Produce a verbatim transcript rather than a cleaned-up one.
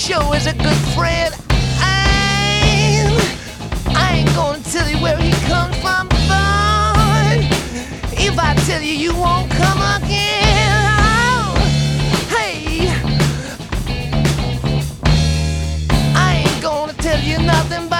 sure is a good friend. I ain't, I ain't gonna tell you where he comes from, but if I tell you, you won't come again. Oh, hey, I ain't gonna tell you nothing.